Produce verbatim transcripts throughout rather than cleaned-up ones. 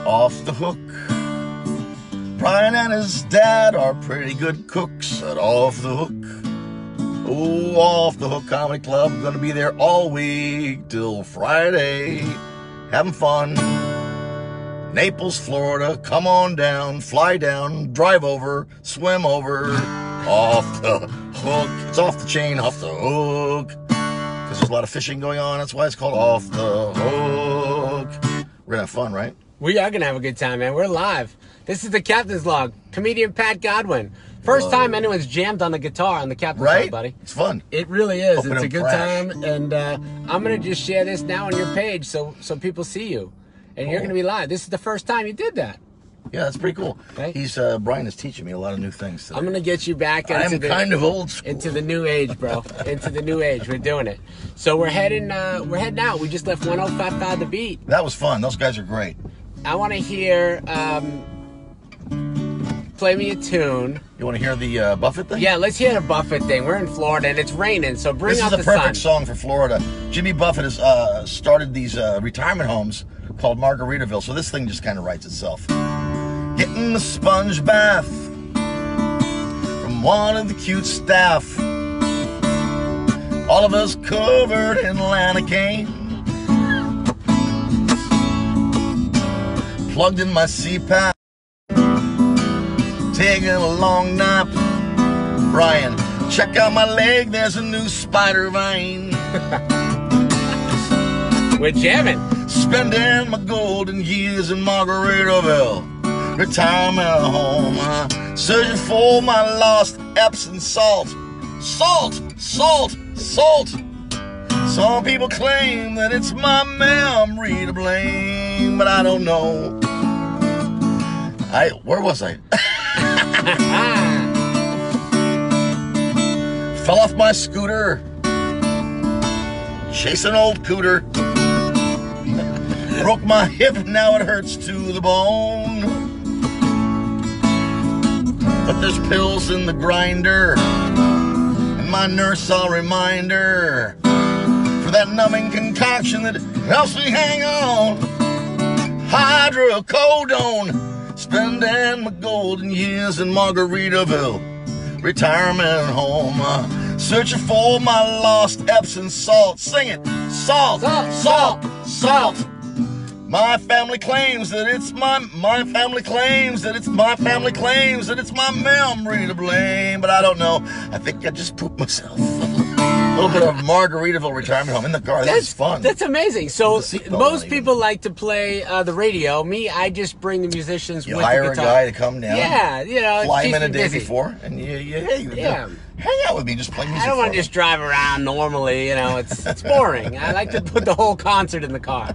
Off the Hook. Brian and his dad are pretty good cooks at Off the Hook. Oh, Off the Hook Comedy Club, gonna be there all week till Friday. Having fun. Naples, Florida, come on down, fly down, drive over, swim over. Off the Hook. It's off the chain, off the hook. Because there's a lot of fishing going on, that's why it's called Off the Hook. We're gonna have fun, right? We are going to have a good time, man. We're live. This is the Captain's Log. Comedian Pat Godwin. First Whoa. time anyone's jammed on the guitar on the Captain's Right? Log, buddy. It's fun. It really is. Open it's a and good crash. time. And uh, I'm going to just share this now on your page so so people see you. And you're Oh. going to be live. This is the first time you did that. Yeah, that's pretty cool. Right? He's uh, Brian is teaching me a lot of new things today. I'm going to get you back into I'm the, kind of old school. into the new age, bro. Into the new age. We're doing it. So we're heading uh, we're heading out. We just left one oh five point five The Beat. That was fun. Those guys are great. I want to hear um, play me a tune. You want to hear the uh, Buffett thing? Yeah, let's hear the Buffett thing. We're in Florida and it's raining, so bring This out is the the perfect sun. song for Florida. Jimmy Buffett has uh, started these uh, retirement homes called Margaritaville, so this thing just kind of writes itself. Getting the sponge bath from one of the cute staff. All of us covered in lanacane. Plugged in my C PAP. Taking a long nap. Brian, check out my leg, there's a new spider vine. We're jamming. Spending my golden years in Margaritaville, retirement home, uh, searching for my lost Epsom salt. Salt, salt, salt. Some people claim that it's my memory to blame, but I don't know. I, where was I? Fell off my scooter, chasing old cooter. Broke my hip, now it hurts to the bone. But there's pills in the grinder, and my nurse a reminder for that numbing concoction that helps me hang on. Hydrocodone, spending my golden years in Margaritaville, retirement home, uh, searching for my lost Epsom salt. Sing it, salt, Salt, salt, salt. My family claims that it's my my family claims that it's my family claims that it's my memory to blame, but I don't know. I think I just pooped myself. A little bit of Margaritaville retirement home in the car. This That's is fun. That's amazing. So With the seatbelt most on, people like to play uh, the radio. Me, I just bring the musicians You with hire the a guitar. guy to come down. Yeah, you know, Fly him keeps in a me day busy. before, and you, you hey, you Yeah. hang out with me. Just play music. I don't want for to me. just drive around normally. You know, it's it's boring. I like to put the whole concert in the car.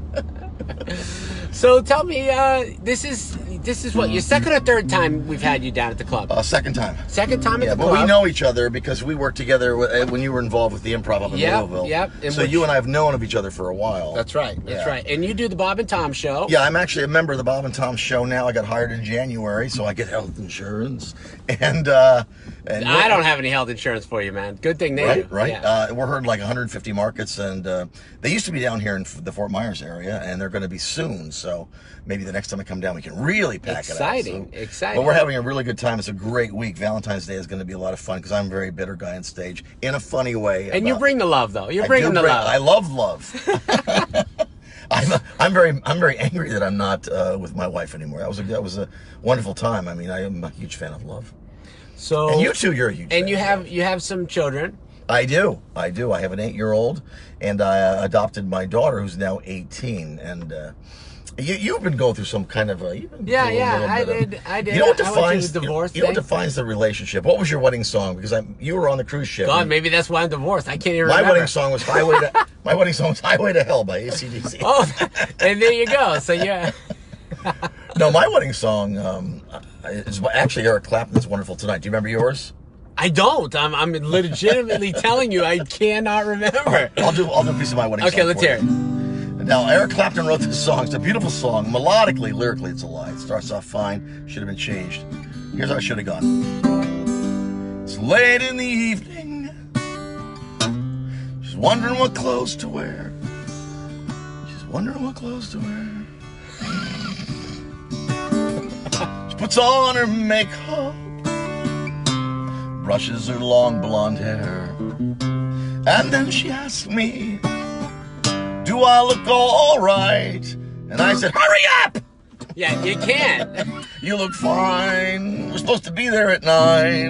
So tell me, uh, this is this is what your second or third time we've had you down at the club. Uh, second time. Second time at Yeah, the but club. we know each other because we worked together w- uh, when you were involved with the improv up in Yep, Louisville. yep, in So which- you and I have known of each other for a while. That's right. That's Yeah. right. And you do the Bob and Tom show. Yeah, I'm actually a member of the Bob and Tom show now. I got hired in January, so I get health insurance. And, uh, and I don't have any health insurance for you, man. Good thing they Right, do. right. Yeah. Uh, we're heard in like one hundred fifty markets, and uh, they used to be down here in f- the Fort Myers area, and they're going to be soon. So maybe the next time I come down, we can really pack Exciting, it out. So, exciting. But we're having a really good time. It's a great week. Valentine's Day is going to be a lot of fun because I'm a very bitter guy on stage in a funny way. and you about- bring the love, though. You're I bringing do the bring- love. I love love. I'm, I'm very I'm very angry that I'm not uh, with my wife anymore. That was a that was a wonderful time. I mean, I am a huge fan of love. so And you too, you're a huge fan and you of have love. you have some children. I do. I do. I have an eight-year-old, and I uh, adopted my daughter, who's now eighteen. And uh, you, you've been going through some kind of a... You've been Yeah, through a yeah, little I bit of- did. I did. You know what I went through defines the divorce You know what thing. defines the relationship? What was your wedding song? Because I'm, you were on the cruise ship. God, and maybe that's why I'm divorced. I can't even my remember. wedding song was Highway to My wedding song was Highway to Hell by A C D C. Oh, and there you go. So yeah. No, my wedding song um, is actually Eric Clapton's "Wonderful Tonight." Do you remember yours? I don't. I'm I'm legitimately telling you, I cannot remember. I'll do I'll do a piece of my wedding Okay, song. let's for hear you. it. Now, Eric Clapton wrote this song. It's a beautiful song. Melodically, lyrically, it's a lie. It starts off fine. Should have been changed. Here's how it should have gone. It's late in the evening. She's wondering what clothes to wear. She's wondering what clothes to wear. puts on her makeup, brushes her long blonde hair, and then she asks me, do I look all right? And I said, hurry up! Yeah, you can. You look fine. We're supposed to be there at nine.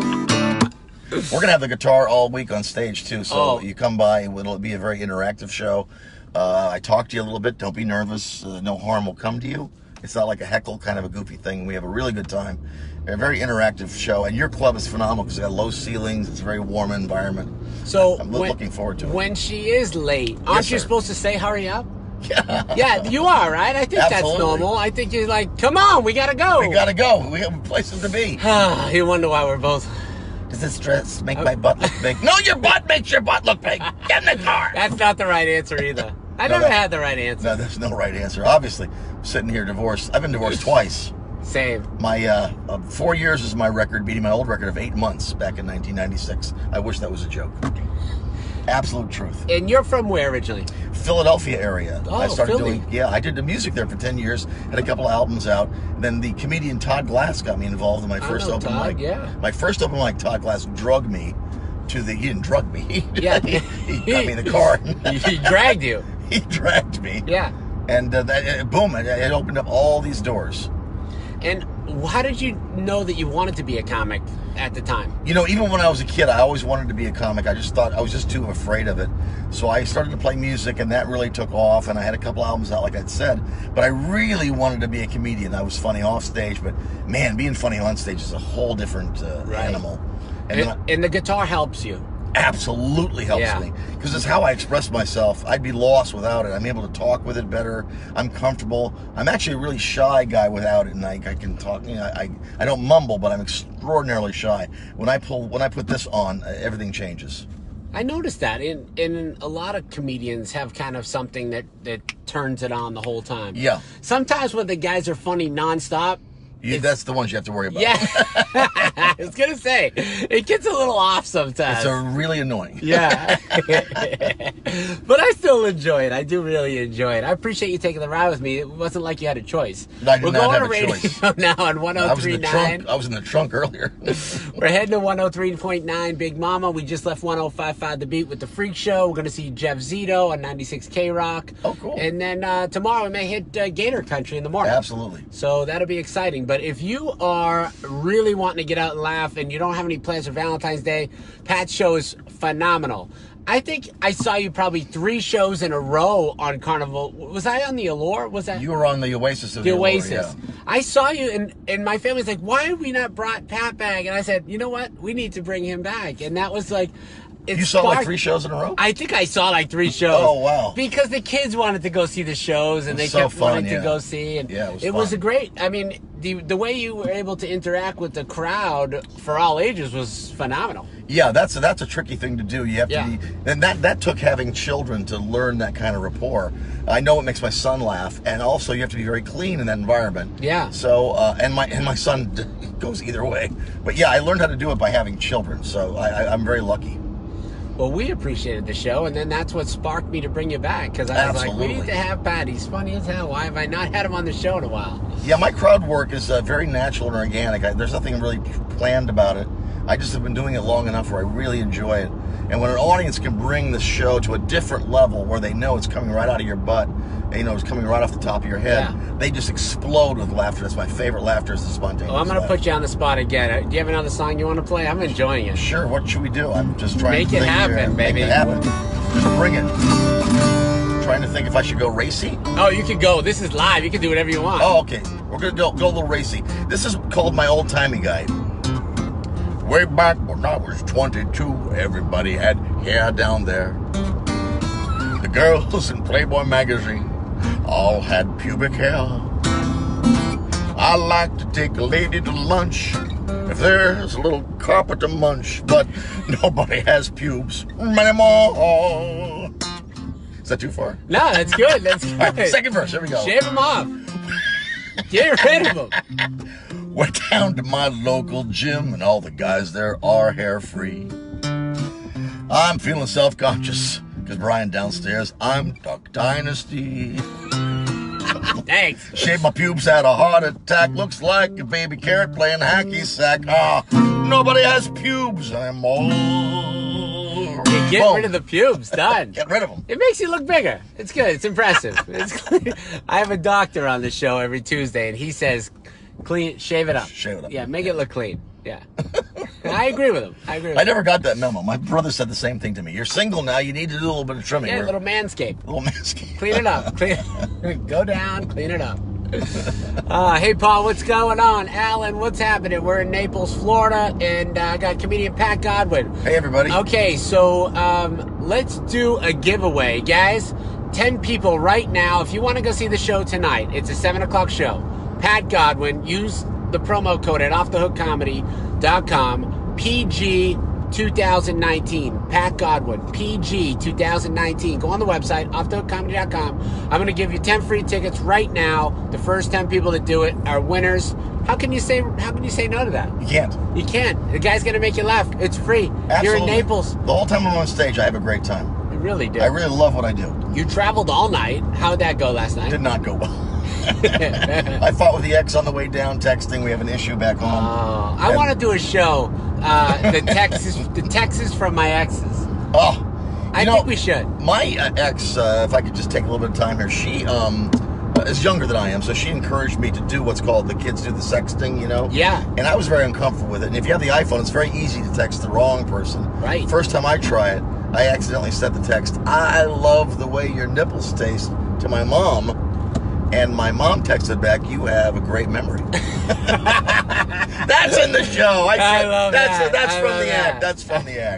We're gonna have the guitar all week on stage too, so Oh. you come by. It'll be a very interactive show. Uh, I talk to you a little bit. Don't be nervous. Uh, no harm will come to you. It's not like a heckle, kind of a goofy thing. We have a really good time. A very interactive show, and your club is phenomenal because it got low ceilings. It's a very warm environment. So I'm when, looking forward to it. When she is late, aren't Yes, you sir. supposed to say hurry up? Yeah, Yeah, you are, right? I think that's Absolutely. normal. I think you're like, come on, we gotta go. we gotta go. We have places to be. You wonder why we're both. Does this dress make my butt look big? No, your butt makes your butt look big. Get in the car. That's not the right answer either. I No, never that- had the right answer. No, there's no right answer. Obviously, I'm sitting here divorced. I've been divorced twice. Same. My uh, uh, four years is my record, beating my old record of eight months back in nineteen ninety-six. I wish that was a joke. Absolute truth. And you're from where originally? Philadelphia area. Oh, I started Philly. doing, yeah, I did the music there for ten years, had a couple of albums out. And then the comedian Todd Glass got me involved in my I first know open Todd, mic. yeah. My first open mic, Todd Glass drugged me to the, he didn't drug me. He, Yeah. he, he got me in the car. He dragged you. He dragged me. Yeah. And uh, that, uh, boom, it, it opened up all these doors. And how did you know that you wanted to be a comic at the time? You know, even when I was a kid, I always wanted to be a comic. I just thought I was just too afraid of it. So I started to play music, and that really took off. And I had a couple albums out, like I'd said. But I really wanted to be a comedian. I was funny off stage, but man, being funny on stage is a whole different uh, Right. animal. And, then I- And, and the guitar helps you. absolutely helps Yeah. me because it's how I express myself. I'd be lost without it. I'm able to talk with it better. I'm comfortable. I'm actually a really shy guy without it, and I, I can talk. You know, I I don't mumble, but I'm extraordinarily shy. When I pull when I put this on, uh, everything changes. I noticed that, and, and a lot of comedians have kind of something that, that turns it on the whole time. Yeah. Sometimes when the guys are funny nonstop, You, that's the ones you have to worry about. yeah, I was gonna say it gets a little off sometimes. It's a really annoying. Yeah. But I still enjoy it. I do really enjoy it. I appreciate you taking the ride with me. It wasn't like you had a choice. I did We're not going have to a radio choice. now on one I oh was three in the point nine. trunk. I was in the trunk earlier. We're heading to one oh three point nine Big Mama. We just left one oh five point five The Beat with The Freak Show. We're going to see Jeff Zito on ninety-six K Rock. Oh, cool. And then uh, tomorrow we may hit uh, Gator Country in the morning. Absolutely. So that'll be exciting. But if you are really wanting to get out and laugh and you don't have any plans for Valentine's Day, Pat's show is phenomenal. I think I saw you probably three shows in a row on Carnival. Was I on the Allure? Was that You were on the Oasis of the the Allure, Oasis? yeah. I saw you, and, and my family's like, why have we not brought Pat back? And I said, you know what? We need to bring him back. And that was like, it You saw like sparked- three shows in a row? I think I saw like three shows. Oh, wow. Because the kids wanted to go see the shows, and It they was so kept fun, wanting yeah. to go see. And Yeah, it was it was fun. a great. I mean, the the way you were able to interact with the crowd for all ages was phenomenal. Yeah, that's a, that's a tricky thing to do. You have Yeah. to be, and that that took having children to learn that kind of rapport. I know it makes my son laugh, and also you have to be very clean in that environment. Yeah. So, uh, and my and my son goes either way, but yeah, I learned how to do it by having children. So I, I, I'm very lucky. Well, we appreciated the show, and then that's what sparked me to bring you back, because I was like, we Absolutely. need to have Pat. He's funny as hell. Why have I not had him on the show in a while? Yeah, my crowd work is uh, very natural and organic. I, there's nothing really planned about it. I just have been doing it long enough where I really enjoy it. And when an audience can bring the show to a different level where they know it's coming right out of your butt, you know, it's coming right off the top of your head, Yeah. they just explode with laughter. That's my favorite laughter is the spontaneous Oh, I'm going to laugh. put you on the spot again. Uh, Do you have another song you want to play? I'm enjoying it. Sure, what should we do? I'm just trying Make to it think happen, here. baby. Make it happen. Just bring it. Trying to think if I should go racy. Oh, you can go. This is live. You can do whatever you want. Oh, okay. We're going to go, go a little racy. This is called my old-timey guide. Way back when I was twenty-two, everybody had hair down there. The girls in Playboy magazine all had pubic hair. I like to take a lady to lunch if there's a little carpet to munch, but nobody has pubes anymore. Is that too far? No, that's good. That's good. All right, second verse. Here we go. Shave them off. Get rid of them. Went down to my local gym and all the guys there are hair free. I'm feeling self-conscious because Brian downstairs, I'm Duck Dynasty. Thanks. Shaved my pubes, had a heart attack. Looks like a baby carrot playing hacky sack. Ah, nobody has pubes anymore. You get Boom. rid of the pubes. Done. Get rid of them. It makes you look bigger. It's good. It's impressive. It's I have a doctor on the show every Tuesday, and he says, "Clean, shave it up. Shave it up. Yeah, make it look clean." Yeah. I agree with him. I agree with I him. never got that memo. My brother said the same thing to me. You're single now. You need to do a little bit of trimming. Yeah, a We're- little manscape. little manscape. Clean it up. Clean Go down, clean it up. Uh, hey, Paul, what's going on? Alan, what's happening? We're in Naples, Florida, and uh, I got comedian Pat Godwin. Hey, everybody. Okay, so um, let's do a giveaway, guys. ten people right now. If you want to go see the show tonight, it's a seven o'clock show. Pat Godwin, use the promo code at off the hook comedy dot com, P G two thousand nineteen. Pat Godwin, P G two thousand nineteen. Go on the website, off the hook comedy dot com. I'm going to give you ten free tickets right now. The first ten people that do it are winners. How can you say how can you say no to that? You can't. You can't. The guy's going to make you laugh. It's free. Absolutely. You're in Naples. The whole time I'm on stage, I have a great time. You really do. I really love what I do. You traveled all night. How'd that go last night? Did not go well. I fought with the ex on the way down, texting. We have an issue back home. Oh, I want to do a show. Uh, the Texas, the Texas from my exes. Oh, I you know, think we should. My uh, ex, uh, if I could just take a little bit of time here, she um, is younger than I am, so she encouraged me to do what's called the kids do the sexting, you know? Yeah. And I was very uncomfortable with it. And if you have the iPhone, it's very easy to text the wrong person. Right. First time I try it, I accidentally sent the text, "I love the way your nipples taste," to my mom. And my mom texted back, "You have a great memory." That's in the show. I, I love that's, that. That's I from love the that. act. That's from the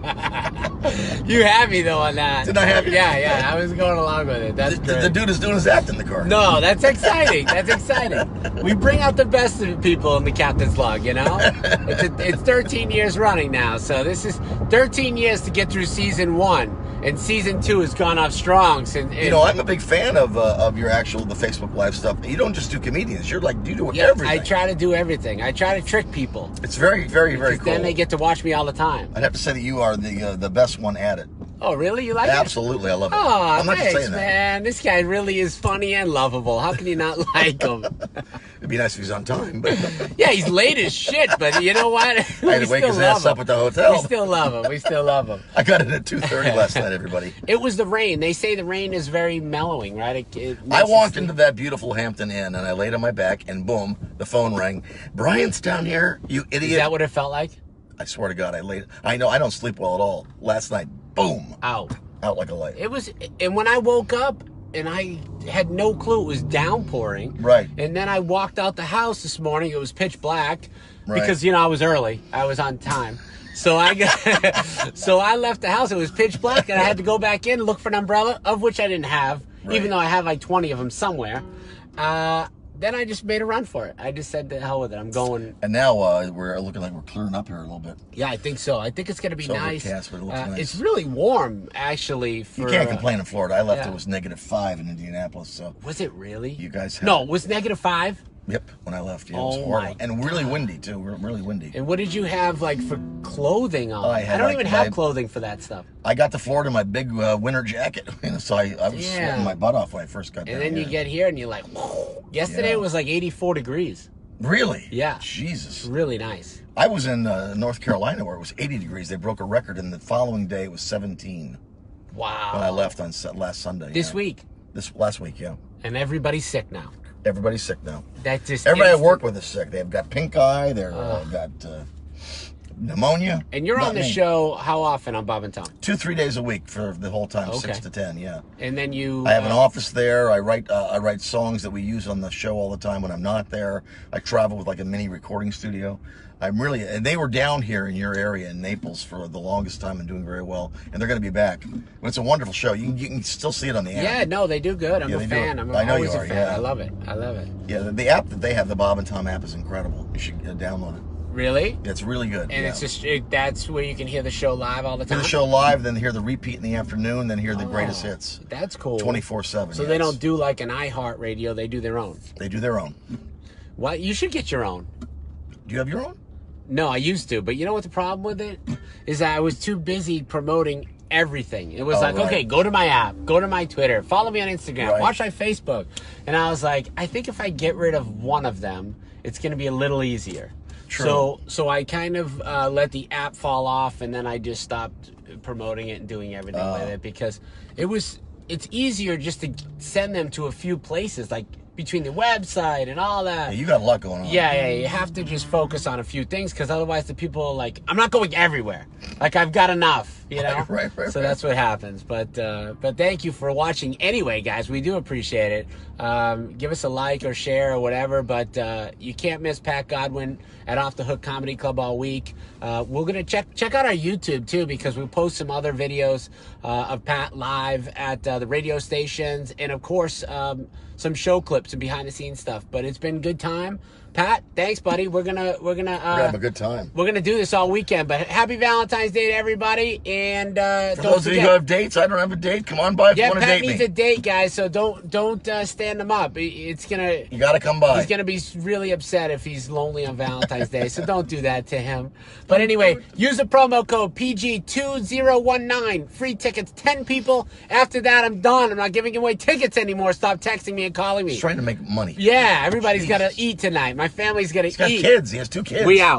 act. You had me though on that. Did I have you? Yeah, yeah. I was going along with it. That's The, great. the dude is doing his act in the car. No, that's exciting. That's exciting. We bring out the best of people in the captain's log, you know? It's, a, it's thirteen years running now, so this is thirteen years to get through season one. And season two has gone off strong. Since, You know, I'm a big fan of uh, of your actual the Facebook Live stuff. You don't just do comedians. You're like you do yeah, everything. I try to do everything. I try to trick people. It's very, very, very Because cool. then they get to watch me all the time. I'd have to say that you are the uh, the best one at it. Oh, really? You like it? Absolutely, I love it. Oh, I'm not just thanks, saying that. man. This guy really is funny and lovable. How can you not like him? It'd be nice if he's on time, but Yeah, he's late as shit, but you know what? I had to wake his ass up at the We hotel. still love him. We still love him. I got it at two thirty last night. Everybody. It was the rain. They say the rain is very mellowing, right? It, it I makes walked you into sleep. that beautiful Hampton Inn and I laid on my back and boom, the phone rang. "Brian's down here, you Is idiot." that what it felt like? I swear to God, I laid. I know I don't sleep well at all. Last night, boom, Out. out like a light. It was, and when I woke up, and I had no clue it was downpouring. Right. And then I walked out the house this morning. It was pitch black Right. because you know I was early. I was on time. So I got, so I left the house. It was pitch black, and I had to go back in and look for an umbrella, of which I didn't have, Right. even though I have like twenty of them somewhere. Uh, then I just made a run for it. I just said to hell with it. I'm going. And now uh, we're looking like we're clearing up here a little bit. Yeah, I think so. I think it's gonna be It's nice. overcast, but it looks Uh, nice. It's really warm, actually. For, You can't uh, complain in Florida. I left, yeah. it was negative five in Indianapolis. So, Was it really? You guys have No, it. it was negative five. yep, when I left, yeah, it was Oh horrible. my And really windy, too. Re- Really windy. And what did you have like for clothing on? Oh, I I, had, don't like, even have my- clothing for that stuff. I got to Florida in my big uh, winter jacket. So I, I was Yeah. sweating my butt off when I first got And down then you here. get here and you're like, whoa. Yesterday Yeah. it was like eighty-four degrees. Really? Yeah. Jesus. Really nice. I was in uh, North Carolina where it was eighty degrees. They broke a record, and the following day it was seventeen Wow. when I left on Su- last Sunday. This yeah. week. This last week, yeah. And everybody's sick now. Everybody's sick now. That just Everybody I instant- work with is sick. They've got pink eye. They've uh, got uh, pneumonia. And you're Not on the me. show how often on Bob and Tom? Two, three days a week for the whole time, Okay. six to ten. Yeah. And then you I have an uh, office there. I write uh, I write songs that we use on the show all the time when I'm not there. I travel with like a mini recording studio. I'm really and they were down here in your area in Naples for the longest time and doing very well. And they're going to be back. But it's a wonderful show. You can, you can still see it on the app. Yeah, no, they do good. I'm Yeah, a they do. fan. I'm I know always you a are, fan. yeah. I love it. I love it. Yeah, the, the app that they have, the Bob and Tom app, is incredible. You should uh, download it. Really? It's really good. And yeah. it's just it, that's where you can hear the show live all the Hear time. the show live, then hear the repeat in the afternoon, then hear the Oh, greatest hits. That's cool. twenty-four seven. So they don't do like an iHeart Radio. They do their own. They do their own. What? You should get your own. Do you have your own? No, I used to, but you know what the problem with it is? That I was too busy promoting everything. It was Oh, like, right. okay, go to my app, go to my Twitter, follow me on Instagram, Right. watch my Facebook. And I was like, I think if I get rid of one of them, it's going to be a little easier. True. So so I kind of uh, let the app fall off, and then I just stopped promoting it and doing everything Oh. with it because it was it's easier just to send them to a few places, like between the website and all that. Yeah, you got a lot going on. Yeah, yeah, you have to just focus on a few things because otherwise the people are like, I'm not going everywhere. Like, I've got enough, you know? Right, right, right, so right. that's what happens. But uh, but thank you for watching anyway, guys. We do appreciate it. Um, give us a like or share or whatever, but uh, you can't miss Pat Godwin at Off the Hook Comedy Club all week. Uh, we're going to check check out our YouTube, too, because we post some other videos uh, of Pat live at uh, the radio stations and, of course, um, some show clips and behind the scenes stuff. But it's been a good time. Pat, thanks, buddy. We're gonna we're gonna uh, We're having a good time. we're gonna do this all weekend. But happy Valentine's Day to everybody, and uh, For don't those of you forget. who have dates, I don't have a date. Come on by if yeah, you want to Pat date needs me. a date, guys. So don't don't uh, stand him up. It- It's gonna You got to come by. he's gonna be really upset if he's lonely on Valentine's Day. So don't do that to him. But anyway, use the promo code P G two zero one nine. Free tickets, ten people. After that, I'm done. I'm not giving away tickets anymore. Stop texting me and calling me. He's trying to make money. Yeah, everybody's got to Jesus. eat tonight. My family's got to He's got eat. kids. He has two kids. We out.